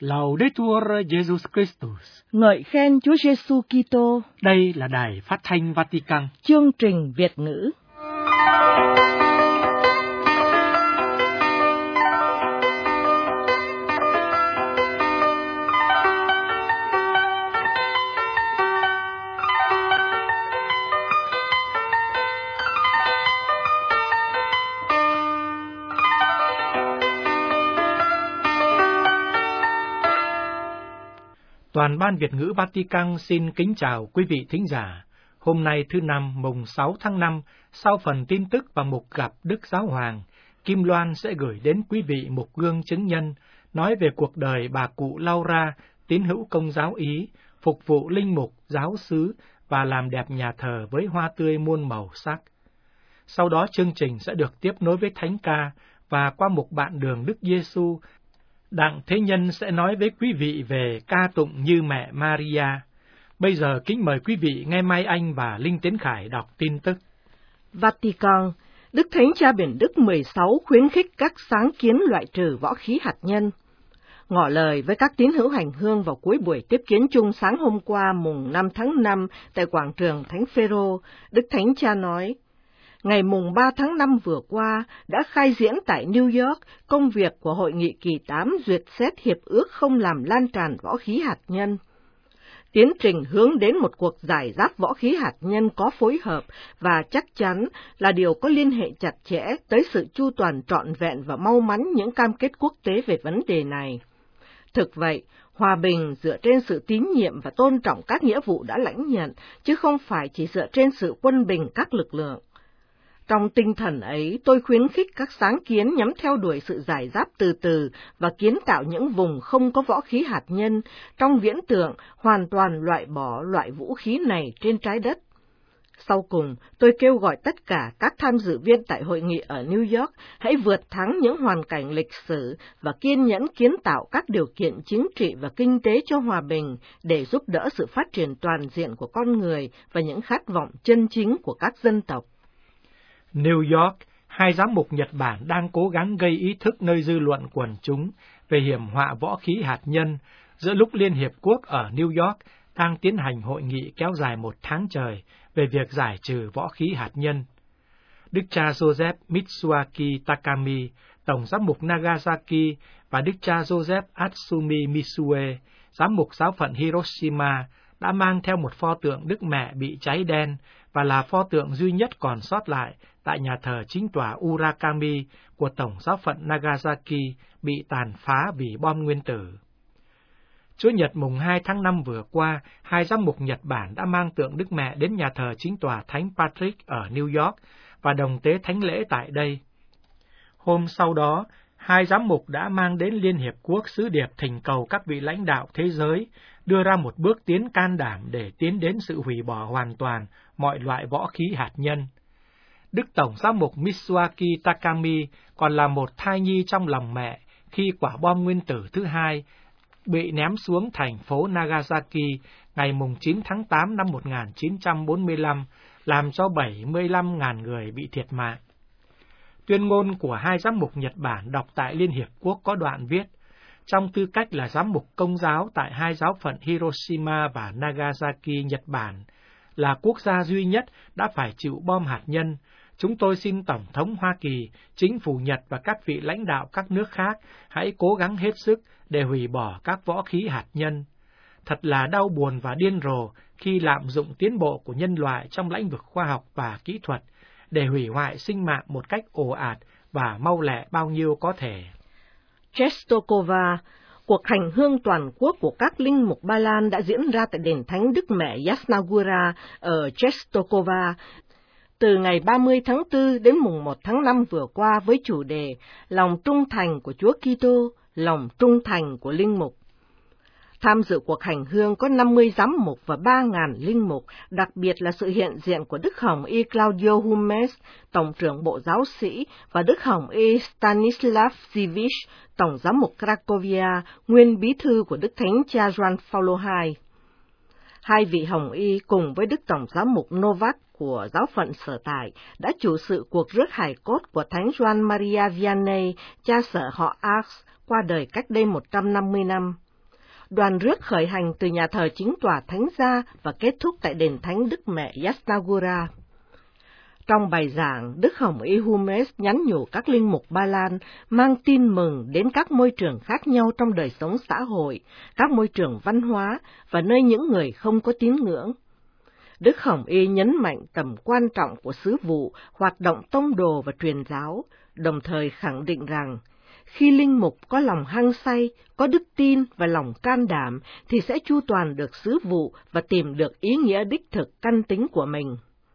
Laudetur Jesus Christus. Ngợi khen Chúa Giêsu Kitô. Đây là Đài Phát thanh Vatican. Chương trình Việt ngữ. Toàn ban Việt ngữ Vatican xin kính chào quý vị thính giả. Hôm nay thứ Năm mùng 6 tháng 5, sau phần tin tức và mục gặp Đức Giáo Hoàng, Kim Loan sẽ gửi đến quý vị một gương chứng nhân nói về cuộc đời bà cụ Laura, tín hữu Công giáo Ý, phục vụ linh mục, giáo xứ và làm đẹp nhà thờ với hoa tươi muôn màu sắc. Sau đó chương trình sẽ được tiếp nối với thánh ca và qua mục bạn đường Đức Giêsu, Đặng Thế Nhân sẽ nói với quý vị về ca tụng Như Mẹ Maria. Bây giờ kính mời quý vị nghe Mai Anh và Linh Tiến Khải đọc tin tức. Vatican, Đức Thánh Cha Biển Đức 16 khuyến khích các sáng kiến loại trừ võ khí hạt nhân. Ngỏ lời với các tín hữu hành hương vào cuối buổi tiếp kiến chung sáng hôm qua mùng 5 tháng 5 tại quảng trường Thánh Phêrô, Đức Thánh Cha nói: Ngày mùng 3 tháng 5 vừa qua đã khai diễn tại New York công việc của Hội nghị kỳ 8 duyệt xét hiệp ước không làm lan tràn võ khí hạt nhân. Tiến trình hướng đến một cuộc giải giáp võ khí hạt nhân có phối hợp và chắc chắn là điều có liên hệ chặt chẽ tới sự chu toàn trọn vẹn và mau mắn những cam kết quốc tế về vấn đề này. Thực vậy, hòa bình dựa trên sự tín nhiệm và tôn trọng các nghĩa vụ đã lãnh nhận, chứ không phải chỉ dựa trên sự quân bình các lực lượng. Trong tinh thần ấy, tôi khuyến khích các sáng kiến nhắm theo đuổi sự giải giáp từ từ và kiến tạo những vùng không có võ khí hạt nhân, trong viễn tượng hoàn toàn loại bỏ loại vũ khí này trên trái đất. Sau cùng, tôi kêu gọi tất cả các tham dự viên tại hội nghị ở New York hãy vượt thắng những hoàn cảnh lịch sử và kiên nhẫn kiến tạo các điều kiện chính trị và kinh tế cho hòa bình để giúp đỡ sự phát triển toàn diện của con người và những khát vọng chân chính của các dân tộc. New York, hai giám mục Nhật Bản đang cố gắng gây ý thức nơi dư luận quần chúng về hiểm họa võ khí hạt nhân giữa lúc Liên Hiệp Quốc ở New York đang tiến hành hội nghị kéo dài 1 tháng trời về việc giải trừ võ khí hạt nhân. Đức cha Joseph Mitsuaki Takami, Tổng giám mục Nagasaki, và Đức cha Joseph Atsumi Misue, giám mục giáo phận Hiroshima, đã mang theo một pho tượng Đức Mẹ bị cháy đen và là pho tượng duy nhất còn sót lại tại nhà thờ chính tòa Urakami của Tổng giáo phận Nagasaki bị tàn phá vì bom nguyên tử. Chủ nhật mùng 2 tháng 5 vừa qua, hai giám mục Nhật Bản đã mang tượng Đức Mẹ đến nhà thờ chính tòa Thánh Patrick ở New York và đồng tế thánh lễ tại đây. Hôm sau đó, hai giám mục đã mang đến Liên Hiệp Quốc sứ điệp thỉnh cầu các vị lãnh đạo thế giới đưa ra một bước tiến can đảm để tiến đến sự hủy bỏ hoàn toàn mọi loại võ khí hạt nhân. Đức Tổng giám mục Mitsuaki Takami còn là một thai nhi trong lòng mẹ khi quả bom nguyên tử thứ hai bị ném xuống thành phố Nagasaki ngày 9 tháng 8 năm 1945, làm cho 75.000 người bị thiệt mạng. Tuyên ngôn của hai giám mục Nhật Bản đọc tại Liên Hiệp Quốc có đoạn viết: Trong tư cách là giám mục Công giáo tại hai giáo phận Hiroshima và Nagasaki, Nhật Bản, là quốc gia duy nhất đã phải chịu bom hạt nhân, chúng tôi xin Tổng thống Hoa Kỳ, chính phủ Nhật và các vị lãnh đạo các nước khác hãy cố gắng hết sức để hủy bỏ các võ khí hạt nhân. Thật là đau buồn và điên rồ khi lạm dụng tiến bộ của nhân loại trong lĩnh vực khoa học và kỹ thuật để hủy hoại sinh mạng một cách ồ ạt và mau lẹ bao nhiêu có thể. Czestochowa, cuộc hành hương toàn quốc của các linh mục Ba Lan đã diễn ra tại đền thánh Đức Mẹ Jasna ở Czestochowa từ ngày 30 tháng 4 đến mùng 1 tháng 5 vừa qua với chủ đề Lòng trung thành của Chúa Kitô, lòng trung thành của linh mục. Tham dự cuộc hành hương có 50 giám mục và 3.000 linh mục, đặc biệt là sự hiện diện của Đức Hồng Y Claudio Humes, Tổng trưởng Bộ Giáo sĩ, và Đức Hồng Y Stanislav Zivich, Tổng giám mục Cracovia, nguyên bí thư của Đức Thánh Cha Gioan Phaolô II. Hai vị Hồng Y cùng với Đức Tổng giám mục Novak của giáo phận sở tại đã chủ sự cuộc rước hài cốt của Thánh Gioan Maria Vianney, cha sở họ Ars, qua đời cách đây 150 năm. đoàn rước khởi hành từ nhà thờ chính tòa thánh gia và kết thúc tại đền thánh Đức Mẹ Yasna Gora. Trong bài giảng, Đức Hồng Y Humes nhắn nhủ các linh mục Ba Lan mang tin mừng đến các môi trường khác nhau trong đời sống xã hội, các môi trường văn hóa và nơi những người không có tín ngưỡng. Đức Hồng Y nhấn mạnh tầm quan trọng của sứ vụ, hoạt động tông đồ và truyền giáo, đồng thời khẳng định rằng, khi linh mục có lòng hăng say, có đức tin và lòng can đảm, thì sẽ chu toàn được sứ vụ và tìm được ý nghĩa đích thực căn tính của mình.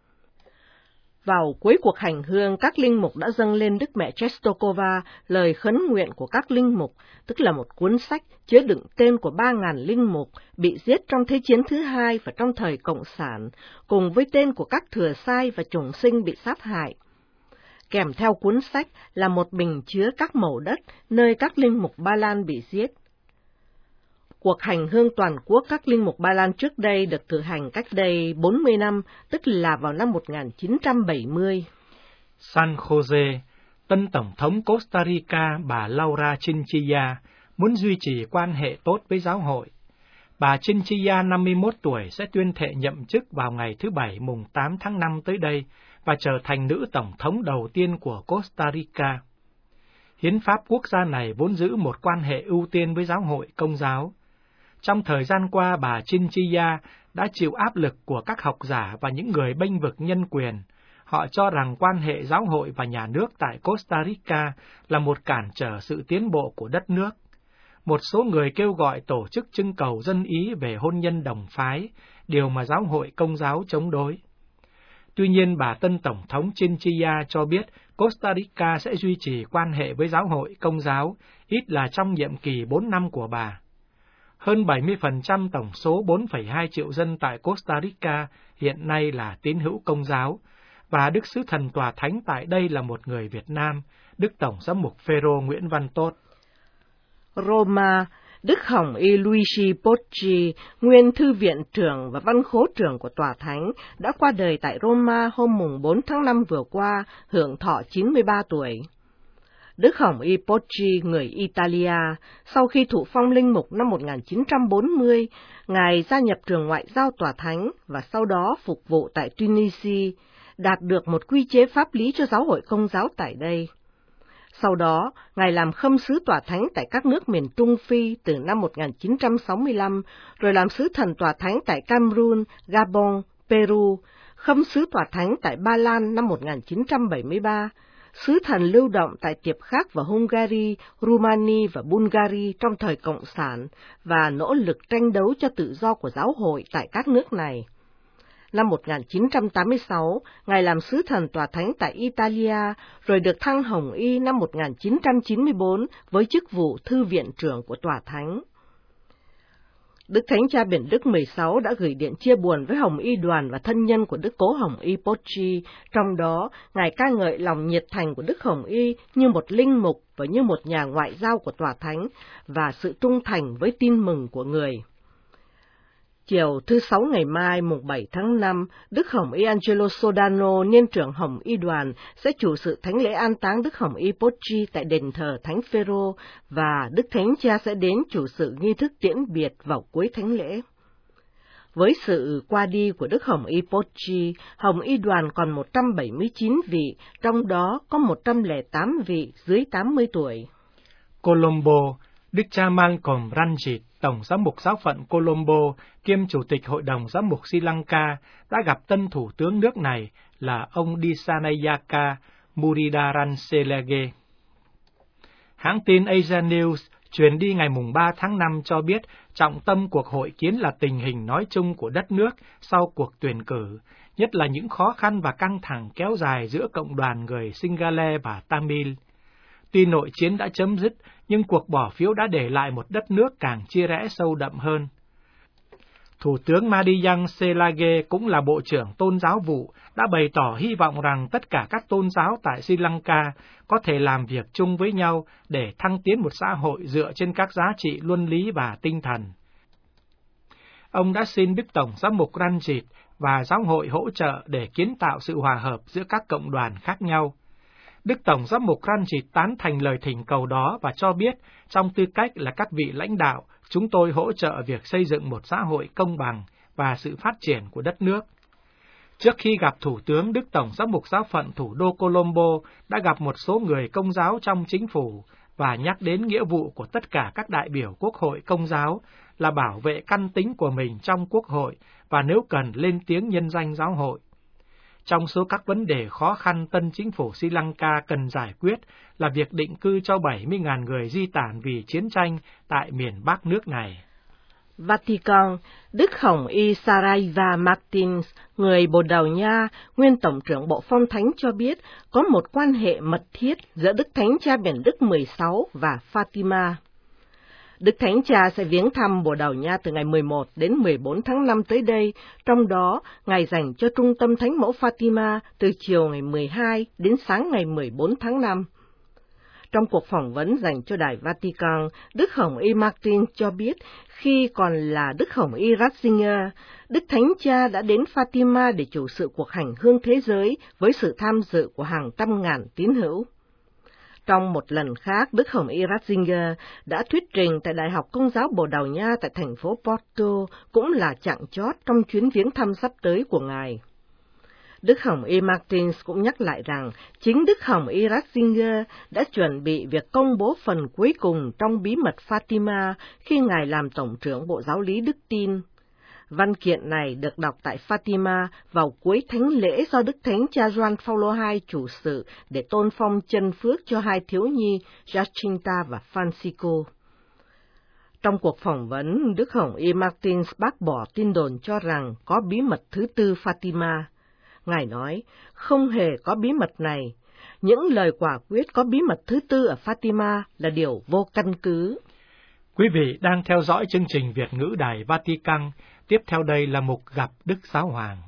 Vào cuối cuộc hành hương, các linh mục đã dâng lên Đức Mẹ Czestochowa lời khấn nguyện của các linh mục, tức là một cuốn sách chứa đựng tên của 3.000 linh mục bị giết trong Thế chiến thứ hai và trong thời Cộng sản, cùng với tên của các thừa sai và chủng sinh bị sát hại. Kèm theo cuốn sách là một bình chứa các mẩu đất nơi các linh mục Ba Lan bị giết. Cuộc hành hương toàn quốc các linh mục Ba Lan trước đây được cử hành cách đây 40 năm, tức là vào năm 1970. San Jose, tân Tổng thống Costa Rica bà Laura Chinchilla muốn duy trì quan hệ tốt với giáo hội. Bà Chinchilla 51 tuổi sẽ tuyên thệ nhậm chức vào ngày thứ Bảy mùng 8 tháng 5 tới đây và trở thành nữ Tổng thống đầu tiên của Costa Rica. Hiến pháp quốc gia này vốn giữ một quan hệ ưu tiên với giáo hội Công giáo. Trong thời gian qua, bà Chinchilla đã chịu áp lực của các học giả và những người bênh vực nhân quyền. Họ cho rằng quan hệ giáo hội và nhà nước tại Costa Rica là một cản trở sự tiến bộ của đất nước. Một số người kêu gọi tổ chức trưng cầu dân ý về hôn nhân đồng phái, điều mà giáo hội Công giáo chống đối. Tuy nhiên, bà tân Tổng thống Chinchilla cho biết Costa Rica sẽ duy trì quan hệ với giáo hội Công giáo, ít là trong nhiệm kỳ 4 năm của bà. Hơn 70% tổng số 4,2 triệu dân tại Costa Rica hiện nay là tín hữu Công giáo, và Đức Sứ Thần Tòa Thánh tại đây là một người Việt Nam, Đức Tổng Giám mục Phêrô Nguyễn Văn Tốt. Roma, Đức Hồng Y Luigi Pocci, nguyên thư viện trưởng và văn khố trưởng của Tòa Thánh, đã qua đời tại Roma hôm mùng 4 tháng 5 vừa qua, hưởng thọ 93 tuổi. Đức Hồng Y Pocci, người Italia, sau khi thụ phong linh mục năm 1940, Ngài gia nhập trường ngoại giao Tòa Thánh và sau đó phục vụ tại Tunisia, đạt được một quy chế pháp lý cho giáo hội Công giáo tại đây. Sau đó, Ngài làm khâm sứ Tòa Thánh tại các nước miền Trung Phi từ năm 1965, rồi làm sứ thần Tòa Thánh tại Cameroon, Gabon, Peru, khâm sứ Tòa Thánh tại Ba Lan năm 1973, sứ thần lưu động tại Tiệp Khắc và Hungary, Rumani và Bulgaria trong thời Cộng sản và nỗ lực tranh đấu cho tự do của giáo hội tại các nước này. Năm 1986, Ngài làm sứ thần Tòa Thánh tại Italia, rồi được thăng Hồng Y năm 1994 với chức vụ thư viện trưởng của Tòa Thánh. Đức Thánh Cha Biển Đức 16 đã gửi điện chia buồn với Hồng Y đoàn và thân nhân của Đức Cố Hồng Y Pocci, trong đó Ngài ca ngợi lòng nhiệt thành của Đức Hồng Y như một linh mục và như một nhà ngoại giao của Tòa Thánh và sự trung thành với tin mừng của người. Chiều thứ Sáu ngày mai, mùng 7 tháng 5, Đức Hồng Y Angelo Sodano, niên trưởng Hồng Y đoàn, sẽ chủ sự thánh lễ an táng Đức Hồng Y Pocci tại đền thờ Thánh Phêrô, và Đức Thánh Cha sẽ đến chủ sự nghi thức tiễn biệt vào cuối thánh lễ. Với sự qua đi của Đức Hồng Y Pocci, Hồng Y đoàn còn 179 vị, trong đó có 108 vị dưới 80 tuổi. Colombo, Đức cha Malcolm Ranjit, Tổng giám mục giáo phận Colombo, kiêm Chủ tịch Hội đồng giám mục Sri Lanka, đã gặp tân thủ tướng nước này là ông Disanayaka Muridaranselage. Hãng tin Asia News truyền đi ngày 3 tháng 5 cho biết trọng tâm cuộc hội kiến là tình hình nói chung của đất nước sau cuộc tuyển cử, nhất là những khó khăn và căng thẳng kéo dài giữa cộng đoàn người Sinhala và Tamil. Tuy nội chiến đã chấm dứt, nhưng cuộc bỏ phiếu đã để lại một đất nước càng chia rẽ sâu đậm hơn. Thủ tướng Madiyang Selage cũng là Bộ trưởng Tôn giáo vụ, đã bày tỏ hy vọng rằng tất cả các tôn giáo tại Sri Lanka có thể làm việc chung với nhau để thăng tiến một xã hội dựa trên các giá trị luân lý và tinh thần. Ông đã xin Đức Tổng giám mục Ranjit và giáo hội hỗ trợ để kiến tạo sự hòa hợp giữa các cộng đoàn khác nhau. Đức Tổng Giám mục Ranjit tán thành lời thỉnh cầu đó và cho biết, trong tư cách là các vị lãnh đạo, chúng tôi hỗ trợ việc xây dựng một xã hội công bằng và sự phát triển của đất nước. Trước khi gặp Thủ tướng, Đức Tổng Giám mục Giáo phận thủ đô Colombo đã gặp một số người Công giáo trong chính phủ và nhắc đến nghĩa vụ của tất cả các đại biểu Quốc hội Công giáo là bảo vệ căn tính của mình trong Quốc hội và nếu cần lên tiếng nhân danh giáo hội. Trong số các vấn đề khó khăn tân chính phủ Sri Lanka cần giải quyết là việc định cư cho 70.000 người di tản vì chiến tranh tại miền Bắc nước này. Vatican, Đức Hồng Y Saraiva Martins, người Bồ Đào Nha, nguyên Tổng trưởng Bộ Phong Thánh cho biết có một quan hệ mật thiết giữa Đức Thánh Cha Biển Đức 16 và Fatima. Đức Thánh Cha sẽ viếng thăm Bồ Đào Nha từ ngày 11 đến 14 tháng 5 tới đây, trong đó ngày dành cho Trung tâm Thánh Mẫu Fatima từ chiều ngày 12 đến sáng ngày 14 tháng 5. Trong cuộc phỏng vấn dành cho Đài Vatican, Đức Hồng Y Martin cho biết khi còn là Đức Hồng Y Ratzinger, Đức Thánh Cha đã đến Fatima để chủ sự cuộc hành hương thế giới với sự tham dự của hàng trăm ngàn tín hữu. Trong một lần khác, Đức Hồng Y Ratzinger đã thuyết trình tại Đại học Công giáo Bồ Đào Nha tại thành phố Porto, cũng là chặng chót trong chuyến viếng thăm sắp tới của Ngài. Đức Hồng Y Martins cũng nhắc lại rằng chính Đức Hồng Y Ratzinger đã chuẩn bị việc công bố phần cuối cùng trong bí mật Fatima khi Ngài làm Tổng trưởng Bộ Giáo lý Đức Tin. Văn kiện này được đọc tại Fatima vào cuối thánh lễ do Đức Thánh Cha Gioan Phaolô II chủ sự để tôn phong chân phước cho hai thiếu nhi Jacinta và Francisco. Trong cuộc phỏng vấn, Đức Hồng Y Martins bác bỏ tin đồn cho rằng có bí mật thứ tư Fatima. Ngài nói, không hề có bí mật này. Những lời quả quyết có bí mật thứ tư ở Fatima là điều vô căn cứ. Quý vị đang theo dõi chương trình Việt ngữ Đài Vatican. Tiếp theo đây là mục gặp Đức Giáo Hoàng.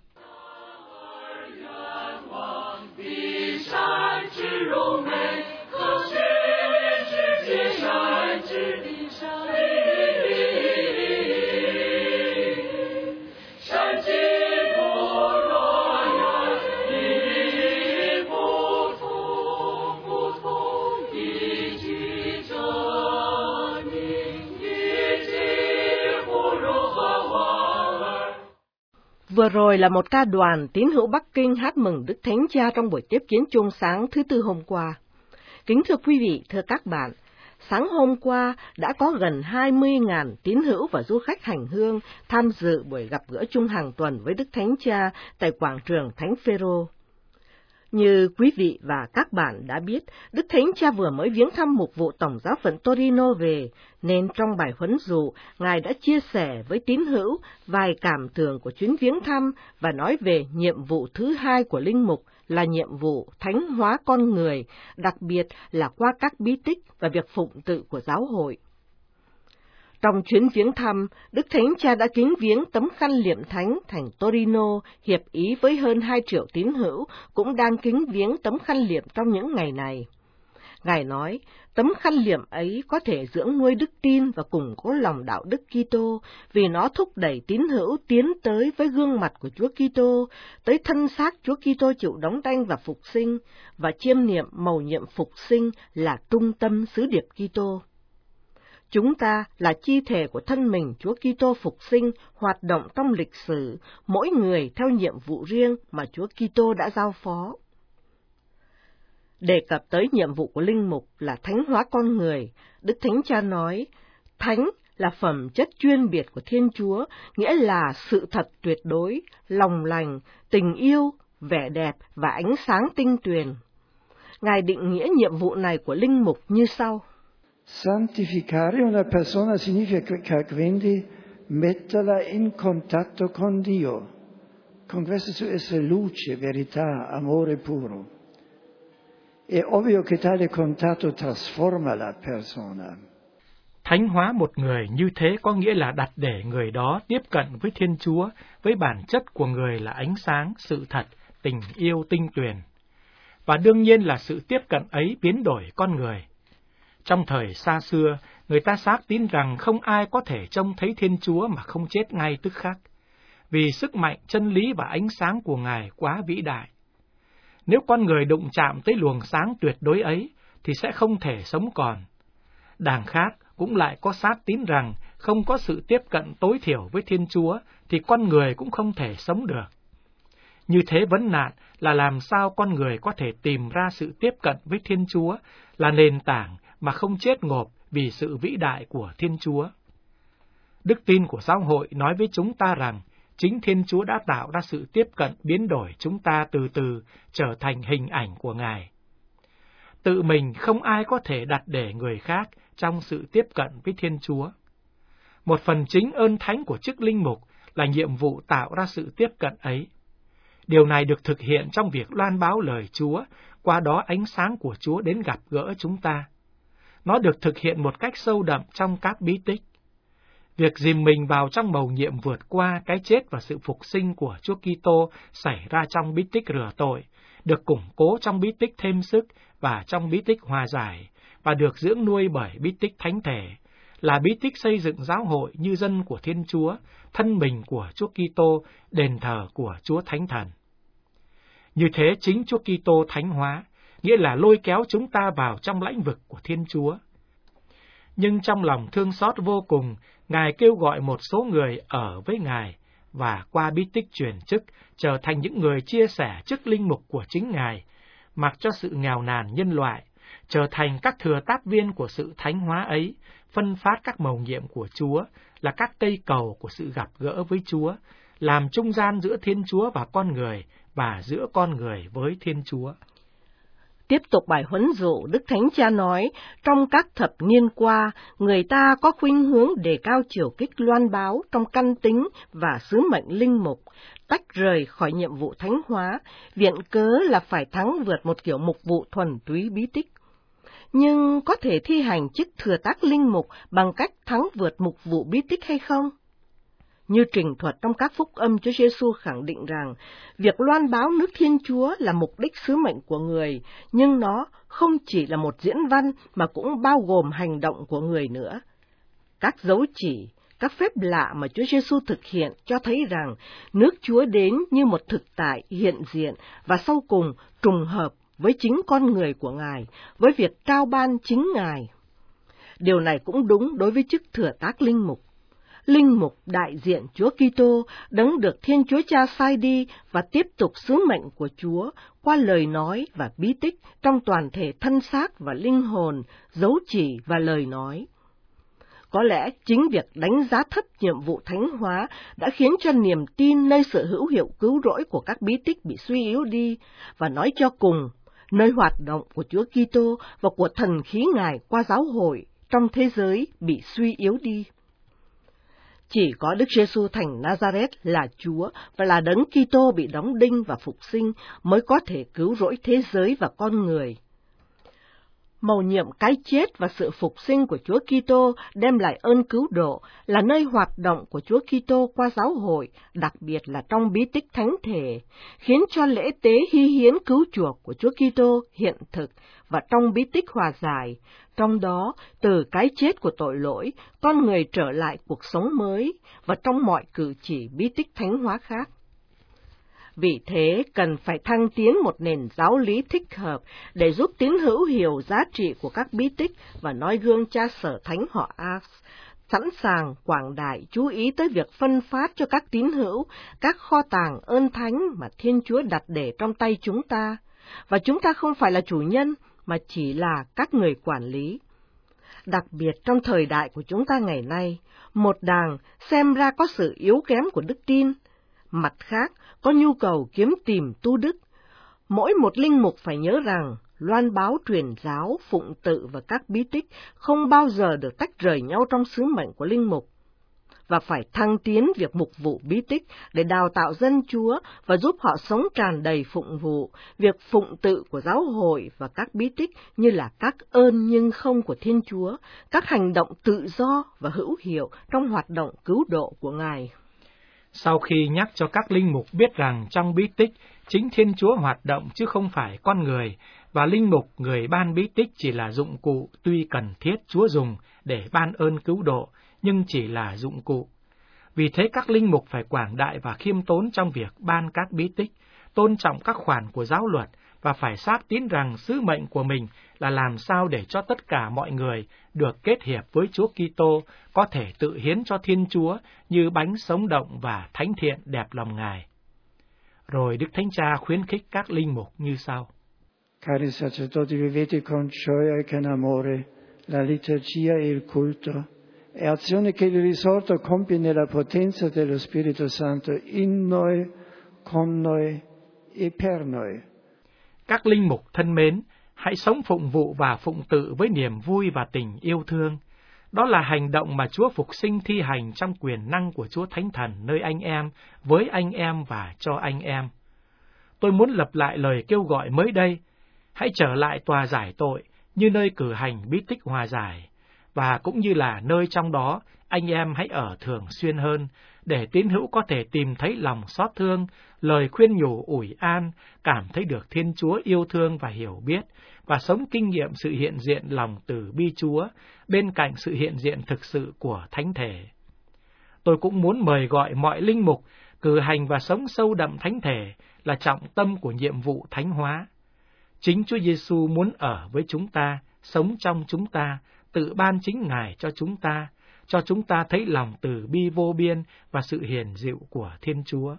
Vừa rồi là một ca đoàn tín hữu Bắc Kinh hát mừng Đức Thánh Cha trong buổi tiếp kiến chung sáng thứ Tư hôm qua. Kính thưa quý vị, thưa các bạn, sáng hôm qua đã có gần 20.000 tín hữu và du khách hành hương tham dự buổi gặp gỡ chung hàng tuần với Đức Thánh Cha tại quảng trường Thánh Phêrô. Như quý vị và các bạn đã biết, Đức Thánh Cha vừa mới viếng thăm mục vụ Tổng giáo phận Torino về, nên trong bài huấn dụ, Ngài đã chia sẻ với tín hữu vài cảm tưởng của chuyến viếng thăm và nói về nhiệm vụ thứ hai của linh mục là nhiệm vụ thánh hóa con người, đặc biệt là qua các bí tích và việc phụng tự của giáo hội. Trong chuyến viếng thăm, Đức Thánh Cha đã kính viếng tấm khăn liệm thánh thành Torino, hiệp ý với hơn 2 triệu tín hữu, cũng đang kính viếng tấm khăn liệm trong những ngày này. Ngài nói, tấm khăn liệm ấy có thể dưỡng nuôi đức tin và củng cố lòng đạo đức Kitô, vì nó thúc đẩy tín hữu tiến tới với gương mặt của Chúa Kitô, tới thân xác Chúa Kitô chịu đóng đanh và phục sinh, và chiêm niệm mầu nhiệm phục sinh là trung tâm sứ điệp Kitô. Chúng ta là chi thể của thân mình Chúa Kitô phục sinh, hoạt động trong lịch sử, mỗi người theo nhiệm vụ riêng mà Chúa Kitô đã giao phó. Đề cập tới nhiệm vụ của linh mục là thánh hóa con người, Đức Thánh Cha nói, thánh là phẩm chất chuyên biệt của Thiên Chúa, nghĩa là sự thật tuyệt đối, lòng lành, tình yêu, vẻ đẹp và ánh sáng tinh tuyền. Ngài định nghĩa nhiệm vụ này của linh mục như sau. Santificare una persona significa quindi metterla in contatto con Dio, con questo suo essere luce, verità, amore puro. È ovvio che tale contatto trasforma la persona. Thánh hóa một người như thế có nghĩa là đặt để người đó tiếp cận với Thiên Chúa, với bản chất của người là ánh sáng, sự thật, tình yêu tinh tuyền. Và đương nhiên là sự tiếp cận ấy biến đổi con người. Trong thời xa xưa, người ta xác tín rằng không ai có thể trông thấy Thiên Chúa mà không chết ngay tức khắc, vì sức mạnh, chân lý và ánh sáng của Ngài quá vĩ đại. Nếu con người đụng chạm tới luồng sáng tuyệt đối ấy, thì sẽ không thể sống còn. Đằng khác cũng lại có xác tín rằng không có sự tiếp cận tối thiểu với Thiên Chúa, thì con người cũng không thể sống được. Như thế vấn nạn là làm sao con người có thể tìm ra sự tiếp cận với Thiên Chúa là nền tảng mà không chết ngộp vì sự vĩ đại của Thiên Chúa. Đức tin của giáo hội nói với chúng ta rằng chính Thiên Chúa đã tạo ra sự tiếp cận biến đổi chúng ta từ từ trở thành hình ảnh của Ngài. Tự mình không ai có thể đặt để người khác trong sự tiếp cận với Thiên Chúa. Một phần chính ơn thánh của chức linh mục là nhiệm vụ tạo ra sự tiếp cận ấy. Điều này được thực hiện trong việc loan báo lời Chúa, qua đó ánh sáng của Chúa đến gặp gỡ chúng ta. Nó được thực hiện một cách sâu đậm trong các bí tích. Việc dìm mình vào trong mầu nhiệm vượt qua cái chết và sự phục sinh của Chúa Kitô xảy ra trong bí tích rửa tội, được củng cố trong bí tích thêm sức và trong bí tích hòa giải, và được dưỡng nuôi bởi bí tích thánh thể, là bí tích xây dựng giáo hội như dân của Thiên Chúa, thân mình của Chúa Kitô, đền thờ của Chúa Thánh Thần. Như thế chính Chúa Kitô thánh hóa, nghĩa là lôi kéo chúng ta vào trong lãnh vực của Thiên Chúa. Nhưng trong lòng thương xót vô cùng, Ngài kêu gọi một số người ở với Ngài, và qua bí tích truyền chức, trở thành những người chia sẻ chức linh mục của chính Ngài, mặc cho sự nghèo nàn nhân loại, trở thành các thừa tát viên của sự thánh hóa ấy, phân phát các mầu nhiệm của Chúa, là các cây cầu của sự gặp gỡ với Chúa, làm trung gian giữa Thiên Chúa và con người, và giữa con người với Thiên Chúa. Tiếp tục bài huấn dụ, Đức Thánh Cha nói, trong các thập niên qua, người ta có khuynh hướng đề cao chiều kích loan báo trong căn tính và sứ mệnh linh mục, tách rời khỏi nhiệm vụ thánh hóa, viện cớ là phải thắng vượt một kiểu mục vụ thuần túy bí tích. Nhưng có thể thi hành chức thừa tác linh mục bằng cách thắng vượt mục vụ bí tích hay không? Như trình thuật trong các phúc âm, Chúa Giêsu khẳng định rằng việc loan báo nước Thiên Chúa là mục đích sứ mệnh của người, nhưng nó không chỉ là một diễn văn mà cũng bao gồm hành động của người nữa. Các dấu chỉ, các phép lạ mà Chúa Giêsu thực hiện cho thấy rằng nước Chúa đến như một thực tại hiện diện và sau cùng trùng hợp với chính con người của Ngài, với việc trao ban chính Ngài. Điều này cũng đúng đối với chức thừa tác linh mục. Linh mục đại diện Chúa Kitô, đấng được Thiên Chúa Cha sai đi và tiếp tục sứ mệnh của Chúa qua lời nói và bí tích trong toàn thể thân xác và linh hồn, dấu chỉ và lời nói. Có lẽ chính việc đánh giá thấp nhiệm vụ thánh hóa đã khiến cho niềm tin nơi sự hữu hiệu cứu rỗi của các bí tích bị suy yếu đi, và nói cho cùng, nơi hoạt động của Chúa Kitô và của thần khí Ngài qua giáo hội trong thế giới bị suy yếu đi. Chỉ có Đức Giêsu thành Nazareth là Chúa và là đấng Kitô bị đóng đinh và phục sinh mới có thể cứu rỗi thế giới và con người. Mầu nhiệm cái chết và sự phục sinh của Chúa Kitô đem lại ơn cứu độ, là nơi hoạt động của Chúa Kitô qua giáo hội, đặc biệt là trong bí tích thánh thể, khiến cho lễ tế hy hiến cứu chuộc của Chúa Kitô hiện thực, và trong bí tích hòa giải, trong đó từ cái chết của tội lỗi, con người trở lại cuộc sống mới, và trong mọi cử chỉ bí tích thánh hóa khác. Vì thế, cần phải thăng tiến một nền giáo lý thích hợp để giúp tín hữu hiểu giá trị của các bí tích và noi gương cha Sở Thánh họ Ars, sẵn sàng quảng đại chú ý tới việc phân phát cho các tín hữu các kho tàng ơn thánh mà Thiên Chúa đặt để trong tay chúng ta, và chúng ta không phải là chủ nhân mà chỉ là các người quản lý. Đặc biệt trong thời đại của chúng ta ngày nay, một đảng xem ra có sự yếu kém của đức tin, mặt khác có nhu cầu kiếm tìm tu đức. Mỗi một linh mục phải nhớ rằng loan báo, truyền giáo, phụng tự và các bí tích không bao giờ được tách rời nhau trong sứ mệnh của linh mục, và phải thăng tiến việc mục vụ bí tích để đào tạo dân Chúa và giúp họ sống tràn đầy phụng vụ, việc phụng tự của giáo hội và các bí tích như là các ơn nhưng không của Thiên Chúa, các hành động tự do và hữu hiệu trong hoạt động cứu độ của Ngài. Sau khi nhắc cho các linh mục biết rằng trong bí tích chính Thiên Chúa hoạt động chứ không phải con người, và linh mục người ban bí tích chỉ là dụng cụ tuy cần thiết Chúa dùng để ban ơn cứu độ, nhưng chỉ là dụng cụ. Vì thế các linh mục phải quảng đại và khiêm tốn trong việc ban các bí tích, tôn trọng các khoản của giáo luật, và phải xác tín rằng sứ mệnh của mình là làm sao để cho tất cả mọi người được kết hiệp với Chúa Kitô, có thể tự hiến cho Thiên Chúa như bánh sống động và thánh thiện đẹp lòng Ngài. Rồi Đức Thánh Cha khuyến khích các linh mục như sau. Cari sacerdoti, vivete con gioia e con amore la liturgia e il culto, e azione che il risorto compie nella potenza dello Spirito Santo in noi, con noi e per noi. Các linh mục thân mến, hãy sống phụng vụ và phụng tự với niềm vui và tình yêu thương. Đó là hành động mà Chúa Phục Sinh thi hành trong quyền năng của Chúa Thánh Thần nơi anh em, với anh em và cho anh em. Tôi muốn lặp lại lời kêu gọi mới đây, hãy trở lại tòa giải tội như nơi cử hành bí tích hòa giải, và cũng như là nơi trong đó anh em hãy ở thường xuyên hơn, để tín hữu có thể tìm thấy lòng xót thương, lời khuyên nhủ ủi an, cảm thấy được Thiên Chúa yêu thương và hiểu biết, và sống kinh nghiệm sự hiện diện lòng từ bi Chúa, bên cạnh sự hiện diện thực sự của Thánh Thể. Tôi cũng muốn mời gọi mọi linh mục cử hành và sống sâu đậm Thánh Thể là trọng tâm của nhiệm vụ thánh hóa. Chính Chúa Giêsu muốn ở với chúng ta, sống trong chúng ta, tự ban chính Ngài cho chúng ta thấy lòng từ bi vô biên và sự hiền dịu của Thiên Chúa.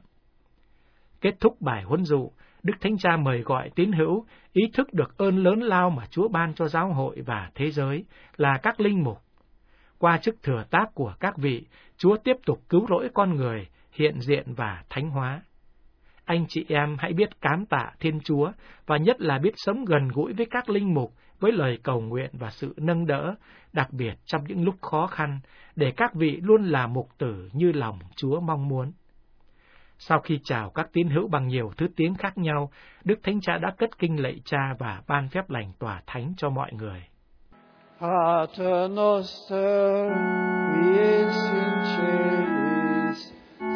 Kết thúc bài huấn dụ, Đức Thánh Cha mời gọi tín hữu ý thức được ơn lớn lao mà Chúa ban cho giáo hội và thế giới là các linh mục. Qua chức thừa tác của các vị, Chúa tiếp tục cứu rỗi con người, hiện diện và thánh hóa. Anh chị em hãy biết cám tạ Thiên Chúa, và nhất là biết sống gần gũi với các linh mục với lời cầu nguyện và sự nâng đỡ, đặc biệt trong những lúc khó khăn, để các vị luôn là mục tử như lòng Chúa mong muốn. Sau khi chào các tín hữu bằng nhiều thứ tiếng khác nhau, Đức Thánh Cha đã cất kinh lạy Cha và ban phép lành tòa thánh cho mọi người. Pater noster, qui es in celis,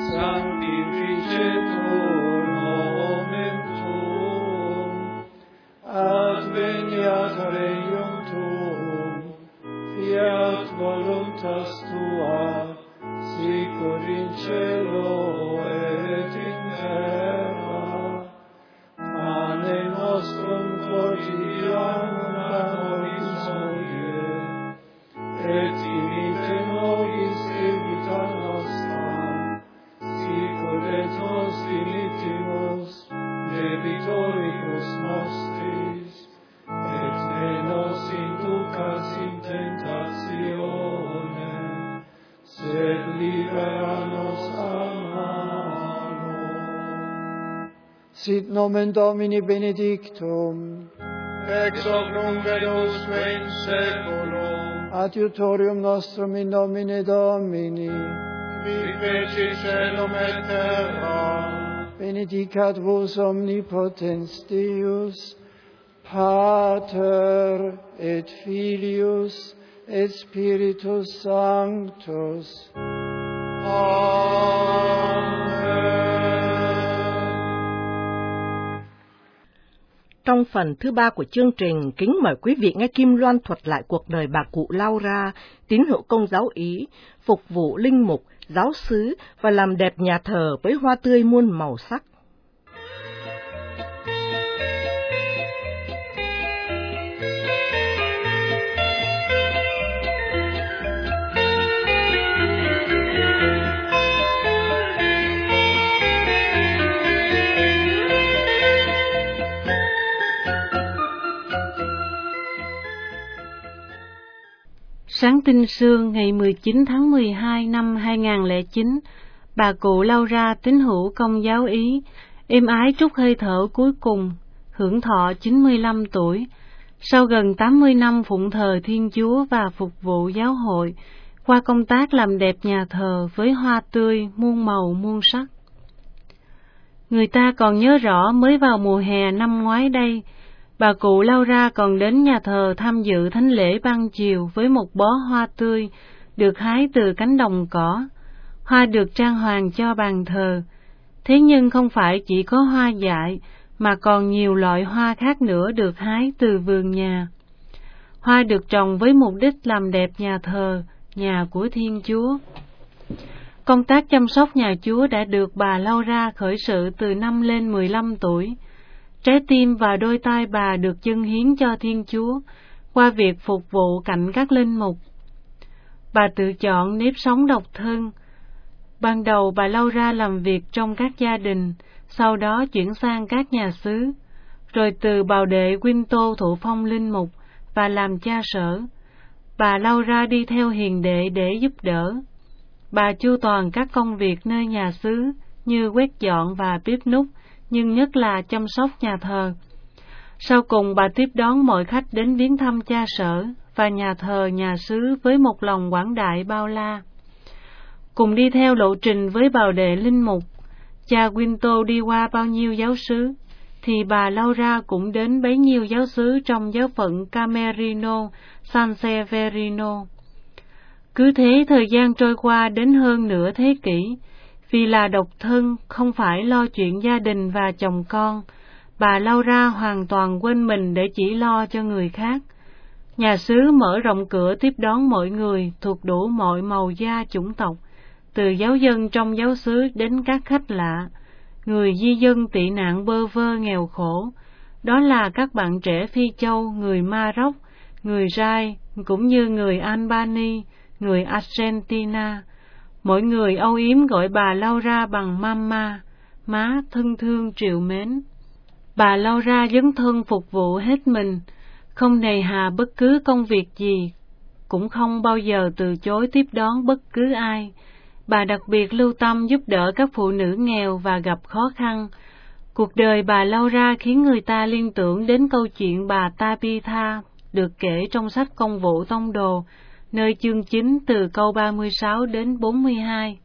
sanctificetur nomen tuum, adveniat regnum tuum, fiat voluntas tua, sicur in cielo et in terra. Panem nostrum quotidianum da nobis hodie, et dimitte nobis debita nostra, sicur et nos dimittimus debitoribus nostris, et ne nos inducas in tentationem, sed libera nos a malo. Sit nomen Domini benedictum, ex hoc nunc et usque in saeculum, adiutorium nostrum in nomine Domini, qui feci caelum et terra. benedicat vos omnipotens Deus, Pater et Filius et Spiritus Sanctus. Amen. Trong phần thứ 3 của chương trình, kính mời quý vị nghe Kim Loan thuật lại cuộc đời bà cụ Laura, tín hữu Công giáo Ý, phục vụ linh mục, giáo xứ và làm đẹp nhà thờ với hoa tươi muôn màu sắc. Sáng tinh sương ngày 19 tháng 12 năm 2009, bà cụ Laura tín hữu Công giáo Ý, êm ái trút hơi thở cuối cùng, hưởng thọ 95 tuổi, sau gần 80 năm phụng thờ Thiên Chúa và phục vụ giáo hội, qua công tác làm đẹp nhà thờ với hoa tươi, muôn màu muôn sắc. Người ta còn nhớ rõ mới vào mùa hè năm ngoái đây, bà cụ Laura còn đến nhà thờ tham dự thánh lễ ban chiều với một bó hoa tươi được hái từ cánh đồng cỏ. Hoa được trang hoàng cho bàn thờ. Thế nhưng không phải chỉ có hoa dại, mà còn nhiều loại hoa khác nữa được hái từ vườn nhà. Hoa được trồng với mục đích làm đẹp nhà thờ, nhà của Thiên Chúa. Công tác chăm sóc nhà Chúa đã được bà Laura khởi sự từ năm lên 15 tuổi. Trái tim và đôi tai bà được dâng hiến cho Thiên Chúa qua việc phục vụ cạnh các linh mục. Bà tự chọn nếp sống độc thân. Ban đầu bà Laura làm việc trong các gia đình, sau đó chuyển sang các nhà xứ, rồi từ bào đệ Quinto thụ phong linh mục và làm cha sở. Bà Laura đi theo hiền đệ để giúp đỡ. Bà chu toàn các công việc nơi nhà xứ như quét dọn và bếp núc, nhưng nhất là chăm sóc nhà thờ. Sau cùng bà tiếp đón mọi khách đến viếng thăm cha sở và nhà thờ nhà xứ với một lòng quảng đại bao la. Cùng đi theo lộ trình với bào đệ linh mục, cha Quinto đi qua bao nhiêu giáo xứ, thì bà Laura cũng đến bấy nhiêu giáo xứ trong giáo phận Camerino, San Severino. Cứ thế thời gian trôi qua đến hơn nửa thế kỷ, vì là độc thân không phải lo chuyện gia đình và chồng con, bà Laura hoàn toàn quên mình để chỉ lo cho người khác. Nhà xứ mở rộng cửa tiếp đón mọi người thuộc đủ mọi màu da chủng tộc, từ giáo dân trong giáo xứ đến các khách lạ, người di dân tị nạn bơ vơ nghèo khổ, đó là các bạn trẻ Phi Châu, người Maroc, người Rai, cũng như người Albany, người Argentina. Mỗi người âu yếm gọi bà Laura bằng Mama, má thân thương trìu mến. Bà Laura dấn thân phục vụ hết mình, không nề hà bất cứ công việc gì, cũng không bao giờ từ chối tiếp đón bất cứ ai. Bà đặc biệt lưu tâm giúp đỡ các phụ nữ nghèo và gặp khó khăn. Cuộc đời bà Laura khiến người ta liên tưởng đến câu chuyện bà Tabitha được kể trong sách Công vụ Tông đồ, nơi chương 9 từ câu 36 đến 42.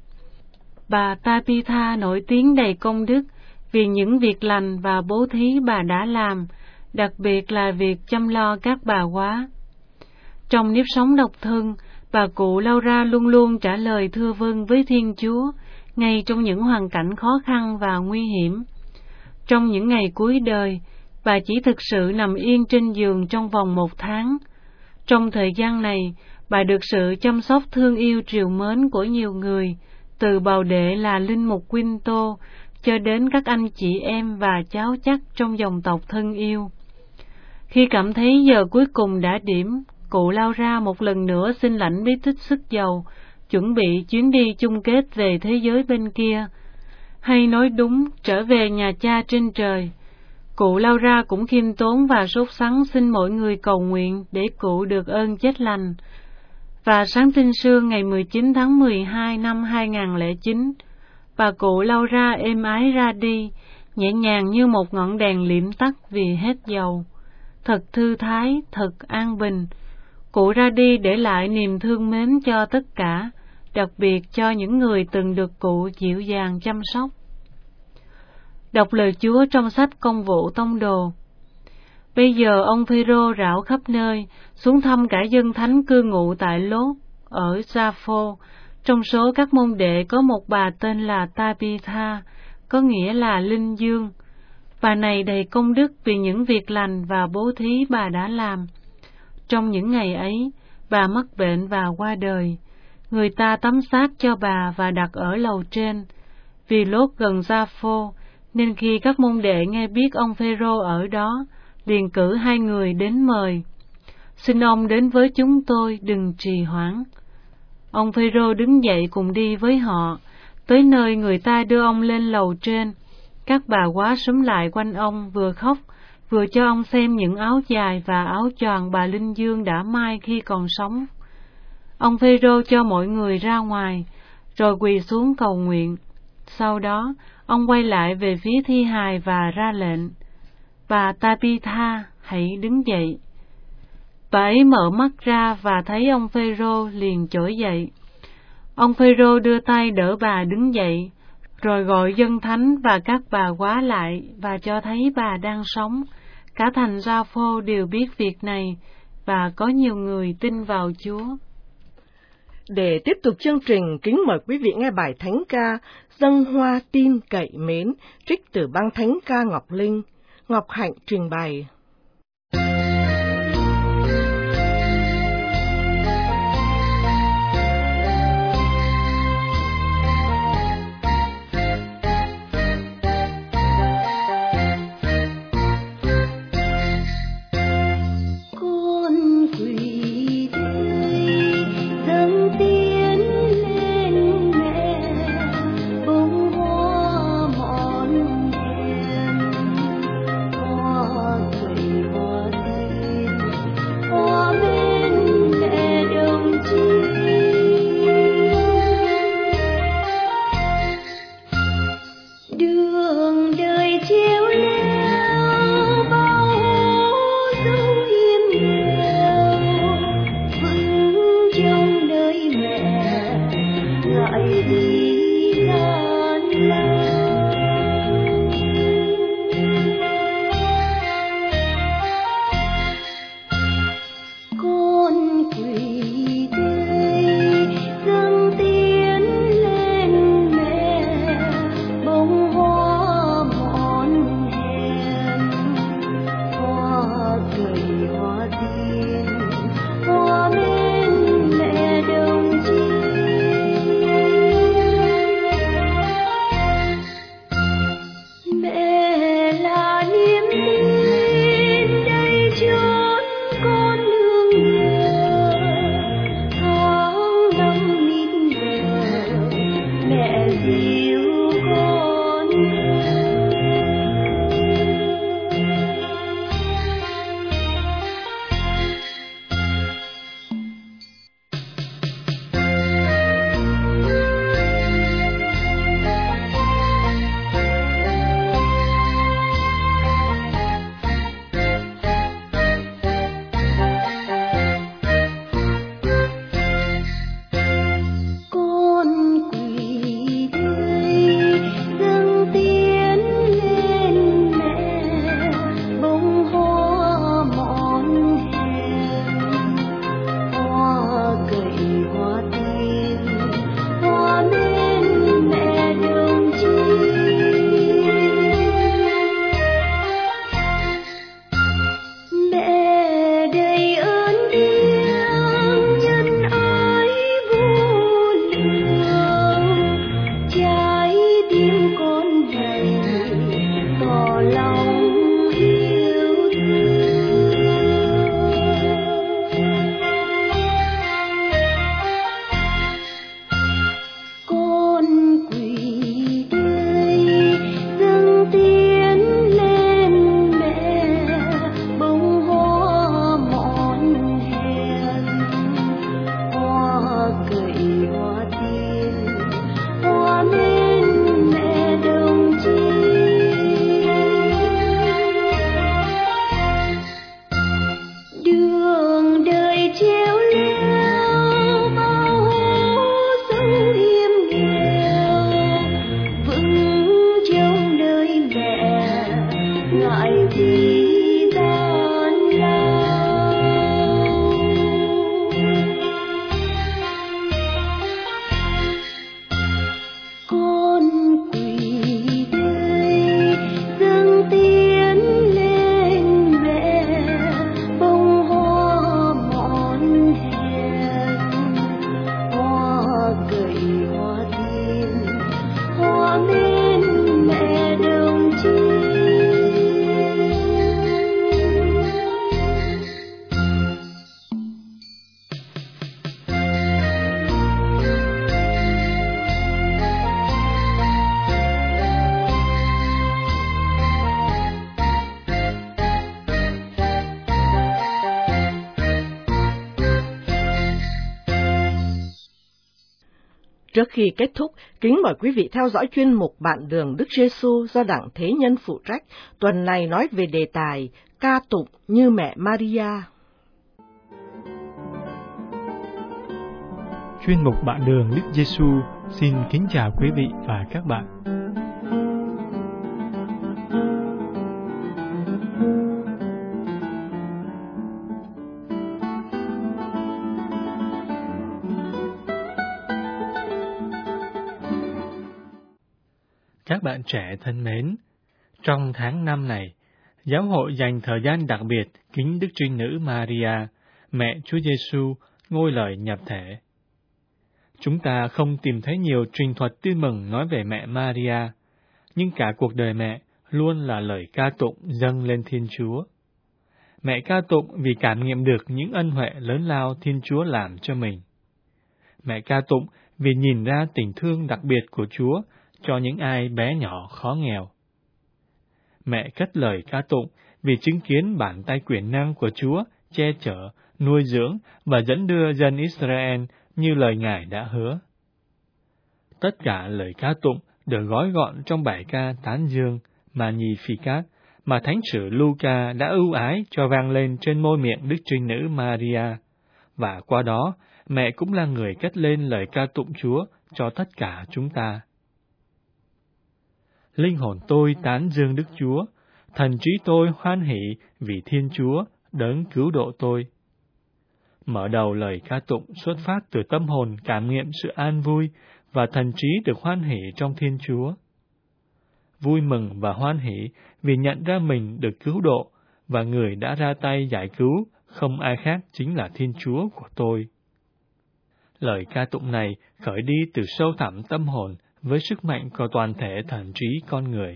Bà Tabitha nổi tiếng đầy công đức vì những việc lành và bố thí bà đã làm, đặc biệt là việc chăm lo các bà quá. Trong nếp sống độc thân, bà cụ Laura luôn luôn trả lời thưa vâng với Thiên Chúa, ngay trong những hoàn cảnh khó khăn và nguy hiểm. Trong những ngày cuối đời, bà chỉ thực sự nằm yên trên giường trong vòng 1 tháng. Trong thời gian này, bà được sự chăm sóc thương yêu trìu mến của nhiều người, từ bào đệ là linh mục Quinto cho đến các anh chị em và cháu chắc trong dòng tộc thân yêu. Khi cảm thấy giờ cuối cùng đã điểm, cụ Laura một lần nữa xin lãnh bí tích sức dầu, chuẩn bị chuyến đi chung kết về thế giới bên kia, hay nói đúng, trở về nhà cha trên trời. Cụ Laura cũng khiêm tốn và sốt sắng xin mọi người cầu nguyện để cụ được ơn chết lành. Và sáng tinh sương ngày 19 tháng 12 năm 2009, bà cụ Laura êm ái ra đi, nhẹ nhàng như một ngọn đèn liệm tắt vì hết dầu. Thật thư thái, thật an bình. Cụ ra đi để lại niềm thương mến cho tất cả, đặc biệt cho những người từng được cụ dịu dàng chăm sóc. Đọc lời Chúa trong sách Công vụ Tông đồ. Bây giờ ông Phêrô rảo khắp nơi, xuống thăm cả dân thánh cư ngụ tại Lốt, ở Gia-phô. Trong số các môn đệ có một bà tên là Tabitha, có nghĩa là Linh Dương. Bà này đầy công đức vì những việc lành và bố thí bà đã làm. Trong những ngày ấy, bà mắc bệnh và qua đời. Người ta tắm xác cho bà và đặt ở lầu trên. Vì Lốt gần Gia-phô, nên khi các môn đệ nghe biết ông Phêrô ở đó, liền cử 2 người đến mời. Xin ông đến với chúng tôi, đừng trì hoãn. Ông Phêrô đứng dậy cùng đi với họ, tới nơi người ta đưa ông lên lầu trên. Các bà quá xúm lại quanh ông, vừa khóc, vừa cho ông xem những áo dài và áo choàng bà Linh Dương đã mai khi còn sống. Ông Phêrô cho mọi người ra ngoài, rồi quỳ xuống cầu nguyện. Sau đó, ông quay lại về phía thi hài và ra lệnh: Bà Tabitha, hãy đứng dậy. Bà ấy mở mắt ra và thấy ông Phêrô liền trỗi dậy. Ông Phêrô đưa tay đỡ bà đứng dậy, rồi gọi dân thánh và các bà quá lại và cho thấy bà đang sống. Cả thành Gia-phô đều biết việc này, và có nhiều người tin vào Chúa. Để tiếp tục chương trình, kính mời quý vị nghe bài thánh ca Dâng hoa tin cậy mến, trích từ băng thánh ca Ngọc Linh. Ngọc Hạnh trình bày. ngại vì gian lao. Trước khi kết thúc, kính mời quý vị theo dõi chuyên mục Bạn đường Đức Giêsu do Đặng Thế Nhân phụ trách, tuần này nói về đề tài ca tụng như mẹ Maria. Chuyên mục Bạn đường Đức Giêsu xin kính chào quý vị và các bạn. Các bạn trẻ thân mến, trong tháng 5 này, Giáo hội dành thời gian đặc biệt kính Đức Trinh Nữ Maria, mẹ Chúa Giêsu, ngôi lời nhập thể. Chúng ta không tìm thấy nhiều truyền thuật tin mừng nói về mẹ Maria, nhưng cả cuộc đời mẹ luôn là lời ca tụng dâng lên Thiên Chúa. Mẹ ca tụng vì cảm nghiệm được những ân huệ lớn lao Thiên Chúa làm cho mình. Mẹ ca tụng vì nhìn ra tình thương đặc biệt của Chúa cho những ai bé nhỏ khó nghèo. Mẹ cất lời ca tụng vì chứng kiến bàn tay quyền năng của Chúa che chở, nuôi dưỡng và dẫn đưa dân Israel như lời Ngài đã hứa. Tất cả lời ca tụng được gói gọn trong bài ca tán dương Magnificat mà Thánh sử Luca đã ưu ái cho vang lên trên môi miệng Đức Trinh Nữ Maria, và qua đó mẹ cũng là người cất lên lời ca tụng Chúa cho tất cả chúng ta. Linh hồn tôi tán dương Đức Chúa, thần trí tôi hoan hỷ vì Thiên Chúa đấng cứu độ tôi. Mở đầu lời ca tụng xuất phát từ tâm hồn cảm nghiệm sự an vui và thần trí được hoan hỷ trong Thiên Chúa. Vui mừng và hoan hỷ vì nhận ra mình được cứu độ và người đã ra tay giải cứu không ai khác chính là Thiên Chúa của tôi. Lời ca tụng này khởi đi từ sâu thẳm tâm hồn với sức mạnh của toàn thể thần trí con người.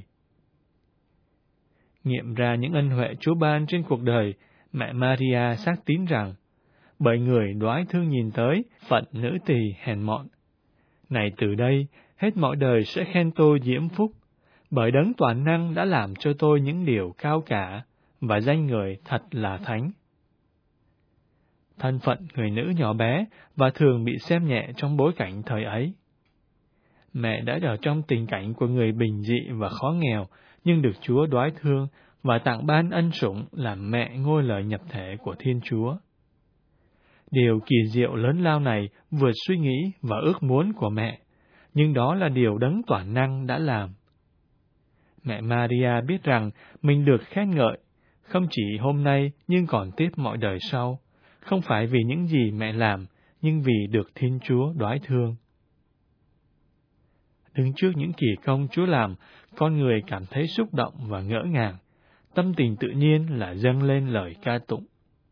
Nghiệm ra những ân huệ Chúa ban trên cuộc đời, mẹ Maria xác tín rằng, bởi người đoái thương nhìn tới phận nữ tỳ hèn mọn. Này từ đây, hết mọi đời sẽ khen tôi diễm phúc, bởi đấng toàn năng đã làm cho tôi những điều cao cả, và danh người thật là thánh. Thân phận người nữ nhỏ bé và thường bị xem nhẹ trong bối cảnh thời ấy. Mẹ đã ở trong tình cảnh của người bình dị và khó nghèo, nhưng được Chúa đoái thương và tặng ban ân sủng làm mẹ ngôi lời nhập thể của Thiên Chúa. Điều kỳ diệu lớn lao này vượt suy nghĩ và ước muốn của mẹ, nhưng đó là điều đấng toàn năng đã làm. Mẹ Maria biết rằng mình được khen ngợi, không chỉ hôm nay nhưng còn tiếp mọi đời sau, không phải vì những gì mẹ làm, nhưng vì được Thiên Chúa đoái thương. Đứng trước những kỳ công Chúa làm, con người cảm thấy xúc động và ngỡ ngàng, tâm tình tự nhiên là dâng lên lời ca tụng.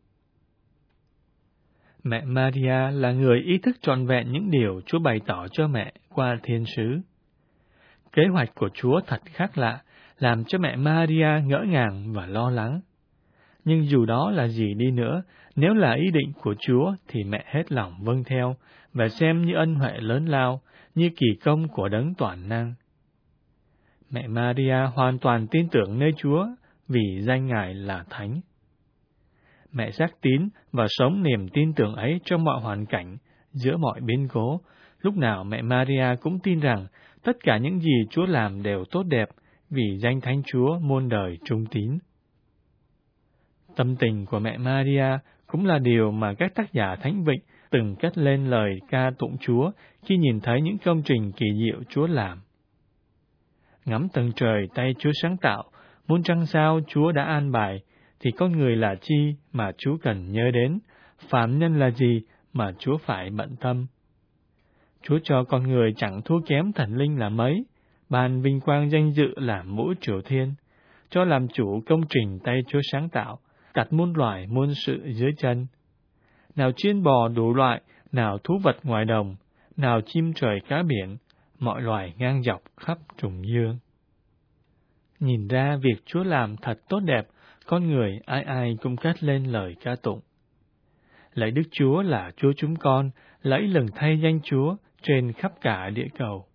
Mẹ Maria là người ý thức trọn vẹn những điều Chúa bày tỏ cho mẹ qua thiên sứ. Kế hoạch của Chúa thật khác lạ, làm cho mẹ Maria ngỡ ngàng và lo lắng. Nhưng dù đó là gì đi nữa, nếu là ý định của Chúa thì mẹ hết lòng vâng theo và xem như ân huệ lớn lao, như kỳ công của đấng toàn năng. Mẹ Maria hoàn toàn tin tưởng nơi Chúa vì danh Ngài là Thánh. Mẹ xác tín và sống niềm tin tưởng ấy trong mọi hoàn cảnh, giữa mọi biến cố. Lúc nào mẹ Maria cũng tin rằng tất cả những gì Chúa làm đều tốt đẹp vì danh Thánh Chúa muôn đời trung tín. Tâm tình của mẹ Maria cũng là điều mà các tác giả thánh vịnh từng cất lên lời ca tụng Chúa khi nhìn thấy những công trình kỳ diệu Chúa làm. Ngắm tầng trời tay Chúa sáng tạo, muôn trăng sao Chúa đã an bài, thì con người là chi mà Chúa cần nhớ đến, phàm nhân là gì mà Chúa phải bận tâm. Chúa cho con người chẳng thua kém thần linh là mấy, ban vinh quang danh dự làm mũi triều thiên, cho làm chủ công trình tay Chúa sáng tạo, đặt muôn loài muôn sự dưới chân. Nào chiên bò đủ loại, nào thú vật ngoài đồng, nào chim trời cá biển, mọi loài ngang dọc khắp trùng dương. Nhìn ra việc Chúa làm thật tốt đẹp, con người ai ai cũng cất lên lời ca tụng. Lạy Đức Chúa là Chúa chúng con, lẫy lừng thay danh Chúa trên khắp cả địa cầu.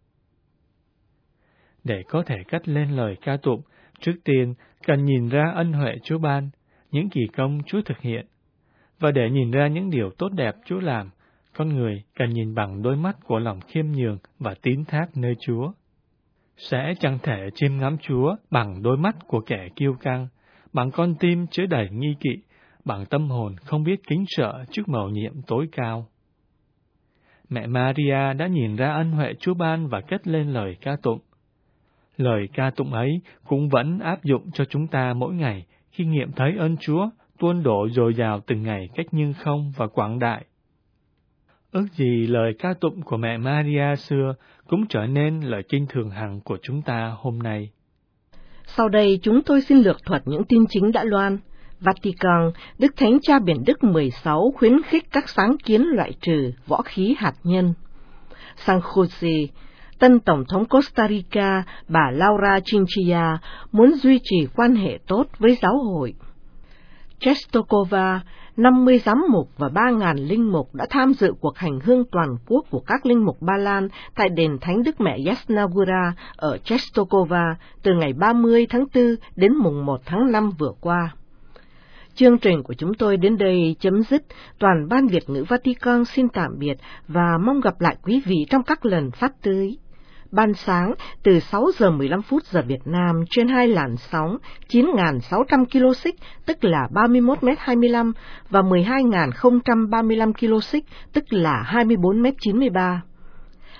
Để có thể cất lên lời ca tụng, trước tiên cần nhìn ra ân huệ Chúa ban, những kỳ công Chúa thực hiện. Và để nhìn ra những điều tốt đẹp Chúa làm, con người cần nhìn bằng đôi mắt của lòng khiêm nhường và tín thác nơi Chúa. Sẽ chẳng thể chiêm ngắm Chúa bằng đôi mắt của kẻ kiêu căng, bằng con tim chứa đầy nghi kỵ, bằng tâm hồn không biết kính sợ trước mầu nhiệm tối cao. Mẹ Maria đã nhìn ra ân huệ Chúa ban và cất lên lời ca tụng. Lời ca tụng ấy cũng vẫn áp dụng cho chúng ta mỗi ngày khi nghiệm thấy ơn Chúa tuôn đổ dồi dào từng ngày cách nhưng không và quảng đại. Ước gì lời ca tụng của mẹ Maria xưa cũng trở nên lời kinh thường hằng của chúng ta hôm nay. Sau đây chúng tôi xin lược thuật những tin chính đã loan. Vatican, Đức Thánh Cha Biển Đức 16 khuyến khích các sáng kiến loại trừ võ khí hạt nhân. San Jose, tân Tổng thống Costa Rica, bà Laura Chinchilla, muốn duy trì quan hệ tốt với giáo hội. Czestochowa, 50 giám mục và 3.000 linh mục đã tham dự cuộc hành hương toàn quốc của các linh mục Ba Lan tại đền Thánh Đức Mẹ Jasna Góra ở Czestochowa từ ngày 30 tháng 4 đến mùng 1 tháng 5 vừa qua. Chương trình của chúng tôi đến đây chấm dứt. Toàn ban Việt ngữ Vatican xin tạm biệt và mong gặp lại quý vị trong các lần phát tới. Ban sáng từ 6 giờ 15 phút giờ Việt Nam trên 2 làn sóng 9.600 kHz tức là 31m25 và 12.035 kHz tức là 24m93.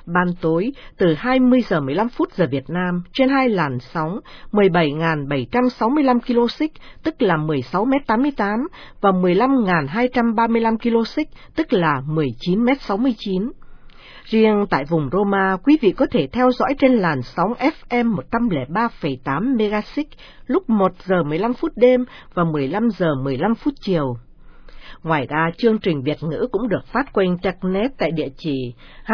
ban tối từ 20 giờ 15 phút giờ Việt Nam trên hai làn sóng 17.765 kHz tức là 16m88 và 15.235 kHz tức là 19m69. Riêng tại vùng Roma, quý vị có thể theo dõi trên làn sóng FM 103,8 MHz lúc 1 giờ 15 phút đêm và 15 giờ 15 phút chiều. Ngoài ra, chương trình Việt ngữ cũng được phát qua Internet tại địa chỉ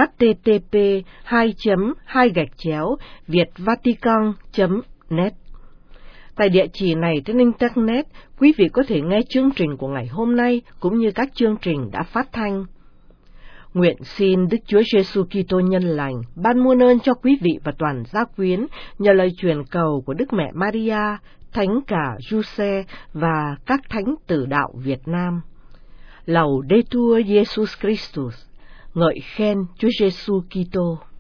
http://vietvatican.net. Tại địa chỉ này trên Internet, quý vị có thể nghe chương trình của ngày hôm nay cũng như các chương trình đã phát thanh. Nguyện xin Đức Chúa Giêsu Kitô nhân lành ban muôn ơn cho quý vị và toàn gia quyến nhờ lời truyền cầu của Đức Mẹ Maria, Thánh cả Giuse và các thánh tử đạo Việt Nam. Laudetur Jesus Christus, ngợi khen Chúa Giêsu Kitô.